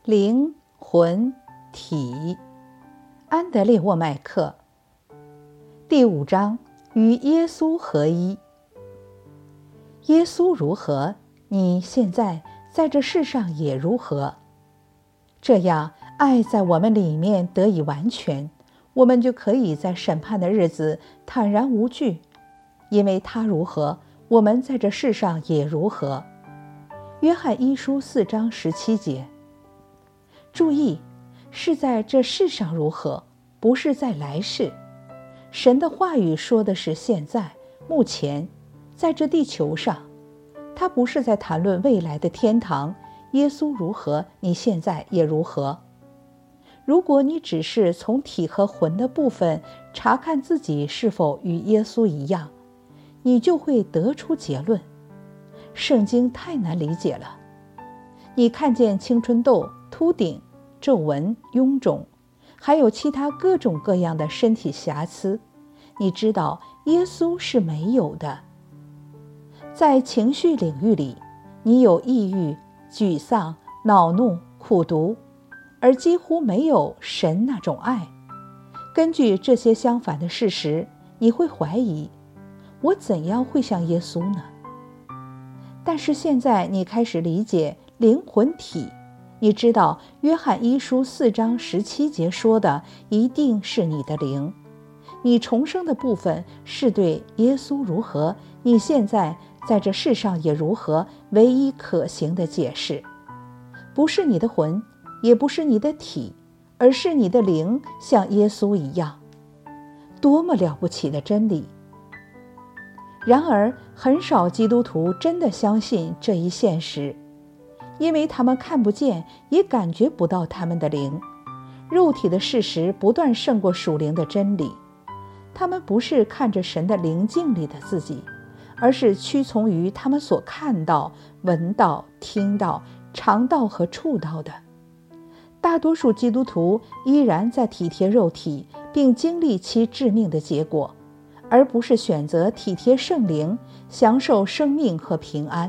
灵魂体，安德烈沃麦克。第5章，与耶稣合一。耶稣如何，你现在在这世上也如何。这样，爱在我们里面得以完全，我们就可以在审判的日子坦然无惧，因为他如何，我们在这世上也如何。约翰一书4章17节。注意，是在这世上如何，不是在来世。神的话语说的是现在、目前，在这地球上。他不是在谈论未来的天堂，耶稣如何，你现在也如何。如果你只是从体和魂的部分查看自己是否与耶稣一样，你就会得出结论：圣经太难理解了。你看见青春痘、秃顶、皱纹、臃肿，还有其他各种各样的身体瑕疵，你知道耶稣是没有的。在情绪领域里，你有抑郁、沮丧、恼怒、苦毒，而几乎没有神那种爱。根据这些相反的事实，你会怀疑：我怎样会像耶稣呢？但是现在你开始理解灵魂体，你知道约翰一书4章17节说的一定是你的灵。你重生的部分是对耶稣如何，你现在在这世上也如何唯一可行的解释。不是你的魂，也不是你的体，而是你的灵像耶稣一样。多么了不起的真理！然而，很少基督徒真的相信这一现实，因为他们看不见，也感觉不到他们的灵。肉体的事实不断胜过属灵的真理。他们不是看着神的灵境里的自己，而是屈从于他们所看到、闻到、听到、尝到和触到的。大多数基督徒依然在体贴肉体，并经历其致命的结果，而不是选择体贴圣灵，享受生命和平安。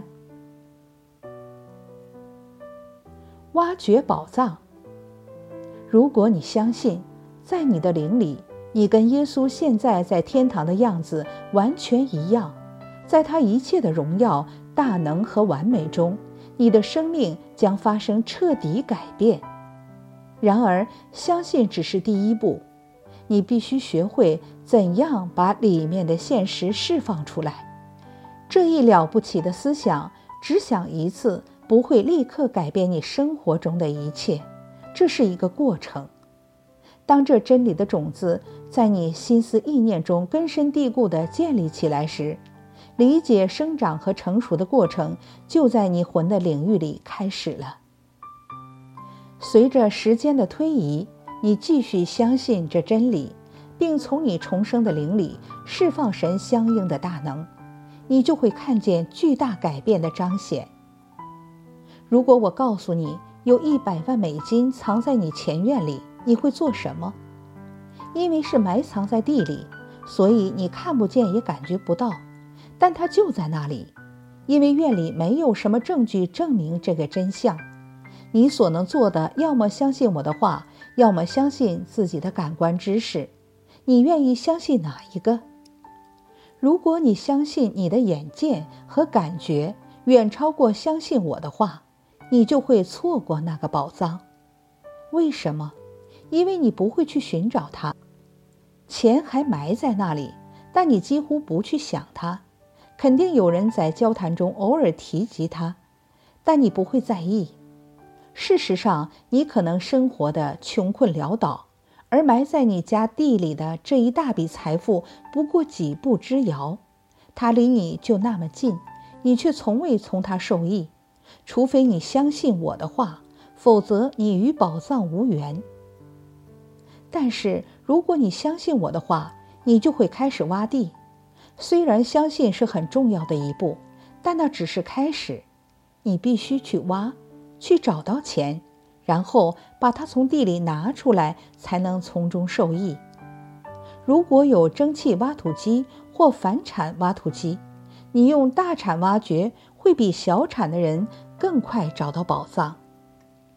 挖掘宝藏。如果你相信，在你的灵里，你跟耶稣现在在天堂的样子完全一样，在他一切的荣耀、大能和完美中，你的生命将发生彻底改变。然而，相信只是第一步，你必须学会怎样把里面的现实释放出来。这一了不起的思想，只想一次，不会立刻改变你生活中的一切，这是一个过程。当这真理的种子在你心思意念中根深蒂固地建立起来时，理解生长和成熟的过程就在你魂的领域里开始了。随着时间的推移，你继续相信这真理，并从你重生的灵里释放神相应的大能，你就会看见巨大改变的彰显。如果我告诉你有100万美金藏在你前院里，你会做什么？因为是埋藏在地里，所以你看不见也感觉不到，但它就在那里。因为院里没有什么证据证明这个真相，你所能做的，要么相信我的话，要么相信自己的感官知识。你愿意相信哪一个？如果你相信你的眼见和感觉远超过相信我的话，你就会错过那个宝藏。为什么？因为你不会去寻找它。钱还埋在那里，但你几乎不去想它。肯定有人在交谈中偶尔提及它，但你不会在意。事实上，你可能生活的穷困潦倒，而埋在你家地里的这一大笔财富不过几步之遥。它离你就那么近，你却从未从它受益。除非你相信我的话，否则你与宝藏无缘。但是如果你相信我的话，你就会开始挖地。虽然相信是很重要的一步，但那只是开始。你必须去挖，去找到钱，然后把它从地里拿出来，才能从中受益。如果有蒸汽挖土机或反产挖土机，你用大铲挖掘，会比小铲的人更快找到宝藏。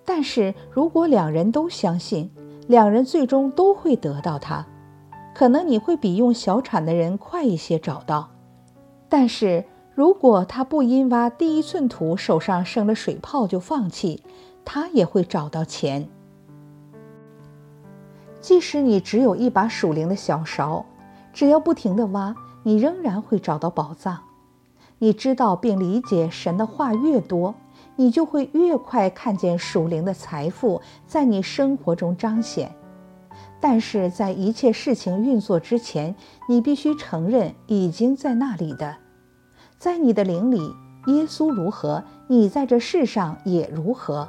但是如果两人都相信，两人最终都会得到它。可能你会比用小铲的人快一些找到，但是如果他不因挖第一寸土手上生了水泡就放弃，他也会找到钱。即使你只有一把属灵的小勺，只要不停地挖，你仍然会找到宝藏。你知道并理解神的话越多，你就会越快看见属灵的财富在你生活中彰显。但是在一切事情运作之前，你必须承认已经在那里的。在你的灵里，耶稣如何，你在这世上也如何。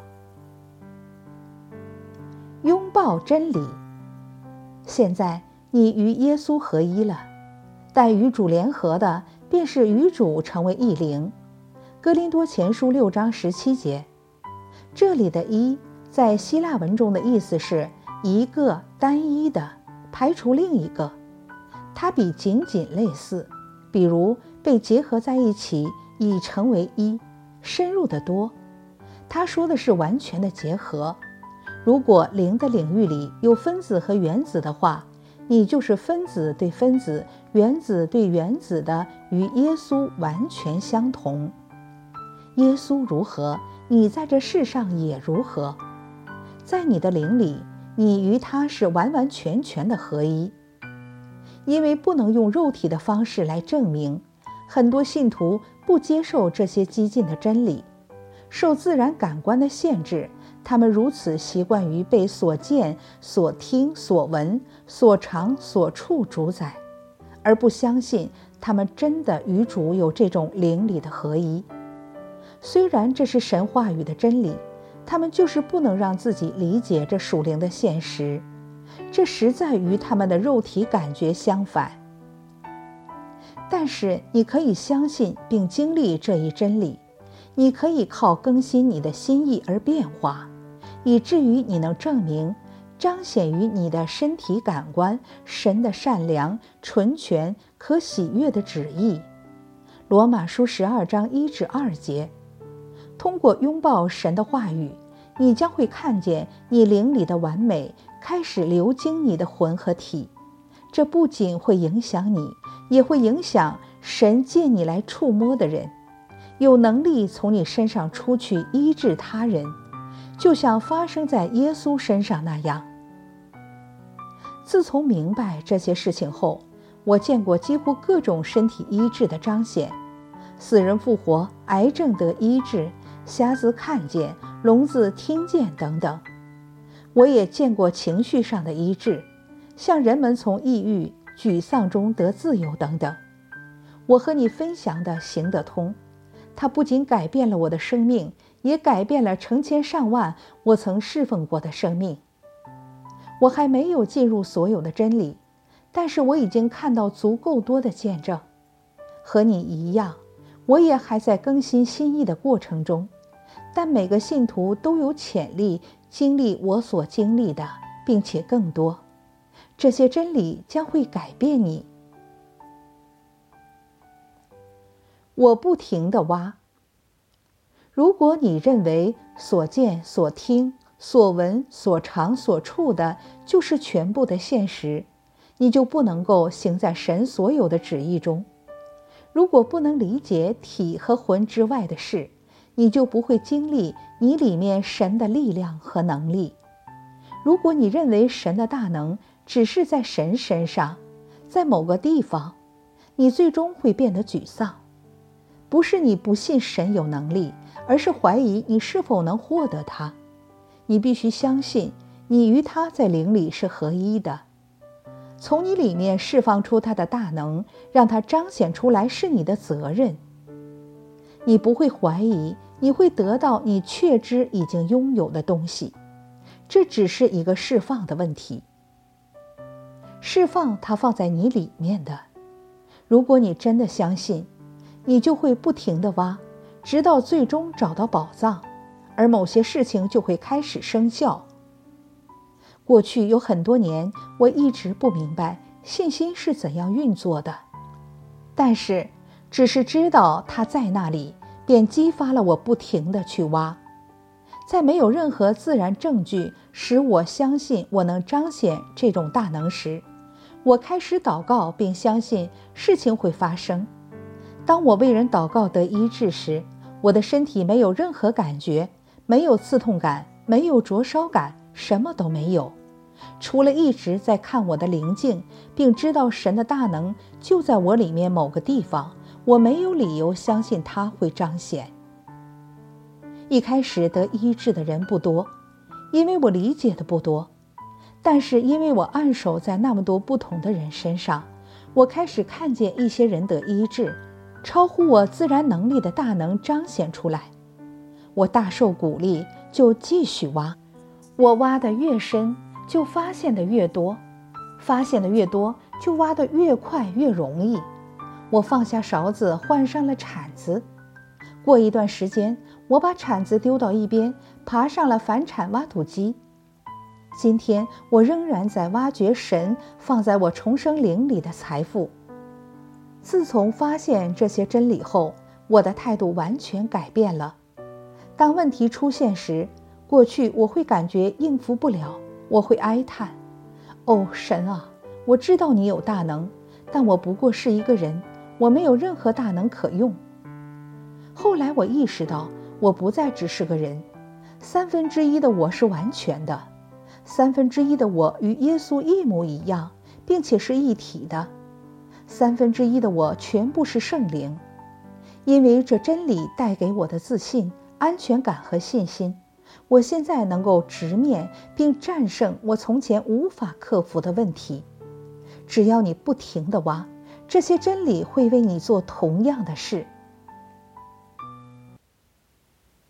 拥抱真理。现在你与耶稣合一了，但与主联合的便是与主成为一灵。哥林多前书6章17节。这里的一在希腊文中的意思是一个单一的，排除另一个。它比仅仅类似，比如被结合在一起已成为一，深入得多。它说的是完全的结合。如果灵的领域里有分子和原子的话，你就是分子对分子、原子对原子的与耶稣完全相同。耶稣如何，你在这世上也如何。在你的灵里，你与他是完完全全的合一。因为不能用肉体的方式来证明，很多信徒不接受这些激进的真理，受自然感官的限制，他们如此习惯于被所见、所听、所闻、所尝、所触主宰，而不相信他们真的与主有这种灵里的合一。虽然这是神话语的真理，他们就是不能让自己理解这属灵的现实，这实在与他们的肉体感觉相反。但是你可以相信并经历这一真理，你可以靠更新你的心意而变化，以至于你能证明、彰显于你的身体感官神的善良、纯全、可喜悦的旨意。罗马书12章1至2节。通过拥抱神的话语，你将会看见你灵里的完美开始流经你的魂和体。这不仅会影响你，也会影响神借你来触摸的人，有能力从你身上出去医治他人，就像发生在耶稣身上那样。自从明白这些事情后，我见过几乎各种身体医治的彰显，死人复活、癌症得医治、瞎子看见、聋子听见等等。我也见过情绪上的医治，像人们从抑郁、沮丧中得自由等等。我和你分享的行得通，它不仅改变了我的生命，也改变了成千上万我曾侍奉过的生命。我还没有进入所有的真理，但是我已经看到足够多的见证。和你一样，我也还在更新心意的过程中，但每个信徒都有潜力经历我所经历的，并且更多。这些真理将会改变你。我不停地挖。如果你认为所见、所听、所闻、所尝、所触的就是全部的现实，你就不能够行在神所有的旨意中。如果不能理解体和魂之外的事，你就不会经历你里面神的力量和能力。如果你认为神的大能只是在神身上，在某个地方，你最终会变得沮丧。不是你不信神有能力，而是怀疑你是否能获得它。你必须相信你与他在灵里是合一的，从你里面释放出他的大能，让他彰显出来是你的责任。你不会怀疑你会得到你确知已经拥有的东西，这只是一个释放的问题。释放它放在你里面的。如果你真的相信，你就会不停地挖，直到最终找到宝藏，而某些事情就会开始生效。过去有很多年，我一直不明白信心是怎样运作的，但是只是知道它在那里，便激发了我不停地去挖。 在没有任何自然证据使我相信我能彰显这种大能时，我开始祷告并相信事情会发生。当我为人祷告得医治时，我的身体没有任何感觉，没有刺痛感，没有灼烧感，什么都没有，除了一直在看我的灵境，并知道神的大能就在我里面某个地方，我没有理由相信它会彰显。一开始得医治的人不多，因为我理解的不多，但是因为我按手在那么多不同的人身上，我开始看见一些人得医治，超乎我自然能力的大能彰显出来。我大受鼓励，就继续挖。我挖得越深，就发现的越多，发现的越多，就挖得越快越容易。我放下勺子，换上了铲子。过一段时间，我把铲子丢到一边，爬上了反铲挖土机。今天我仍然在挖掘神放在我重生灵里的财富。自从发现这些真理后，我的态度完全改变了。当问题出现时，过去我会感觉应付不了，我会哀叹：哦，神啊，我知道你有大能，但我不过是一个人，我没有任何大能可用。后来我意识到，我不再只是个人，1/3的我是完全的，1/3的我与耶稣一模一样，并且是一体的，1/3的我全部是圣灵。因为这真理带给我的自信、安全感和信心，我现在能够直面并战胜我从前无法克服的问题。只要你不停地挖，这些真理会为你做同样的事。